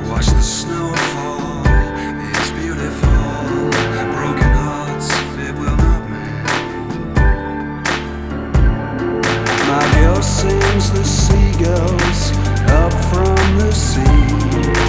Watch the snow fall, it's beautiful. Broken hearts, it will not mend. My girl sings the seagulls up from the sea.